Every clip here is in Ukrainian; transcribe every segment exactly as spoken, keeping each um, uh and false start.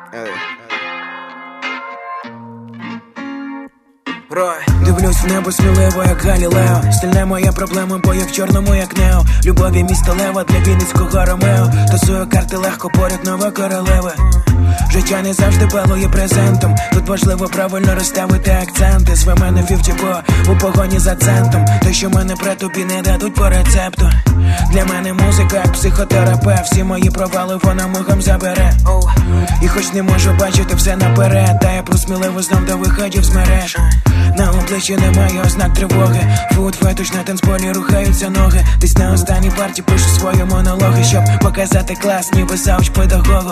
Дивлюсь в небо сміливо, як Галілео. Стильне моя проблема, бо я в чорному, як Нео. Любові місто Лева для Вінницького Ромео. Тасую карти легко, поряд нова королева. Життя не завжди балує презентом. Тут важливо правильно розставити акценти. Зве мене фіфтібо у погоні за центом. Те, що мене при тобі не дадуть по рецепту. Для мене музика як психотерапевт. Всі мої провали вона мигом забере. І хоч не можу бачити все наперед, та я просміливо знов до виходів з мереж. На обличчі немає ознак тривоги. Фуд, фетуш, на танцполі рухаються ноги. Десь на останній парті пишу свої монологи, щоб показати клас, ніби завуч педагогу.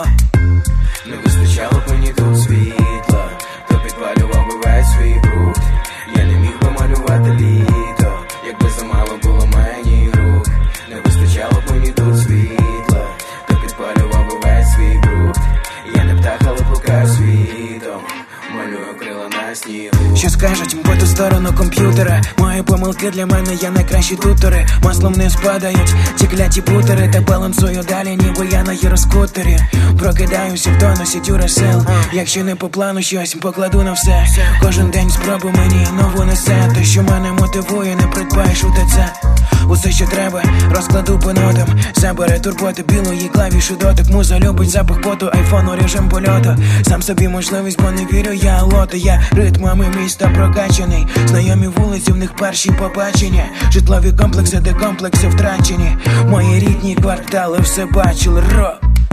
Не вистачало мені тут світла, то підпалював би весь свій бруд. Я не міг би малювати літо, якби замало було мені рук. Не вистачало мені тут світла, то підпалював би весь свій бруд. Я не птах, але блукаю світом, малюю крила на снігу. Що скажуть по ту сторону комп'ютера? Мої помилки для мене є найкращі тутори. Маслом не спадають ті кляті бутери. Та балансую далі, ніби я на гіроскутері. Прокидаюся в тонусі дюрасел. Якщо не по плану щось, покладу на все. Кожен день спробу мені нову несе. Те, що мене мотивує, не придбаєш у ТЦ. Усе, що треба, розкладу по нотам. Забере турботи білої клавіші дотик. Муза любить запах поту, айфону режим польоту. Сам собі можливість, бо не вірю я лоти. Я ритмами міста прокачаний. Знайомі вулиці, в них перші побачення. Житлові комплекси, де комплекси втрачені. Мої рідні квартали все бачили. Ро.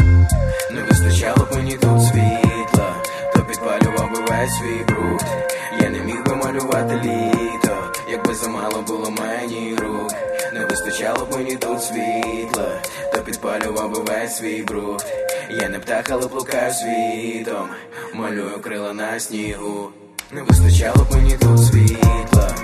Не вистачало мені тут світла, то підпалював би весь свій бруд. Я не міг би малювати літо, якби замало було мені рук. Не вистачало мені тут світла, то підпалював би весь свій бруд. Я не птах, але блукаю світом, малюю крила на снігу. Не вистачало мені тут світла,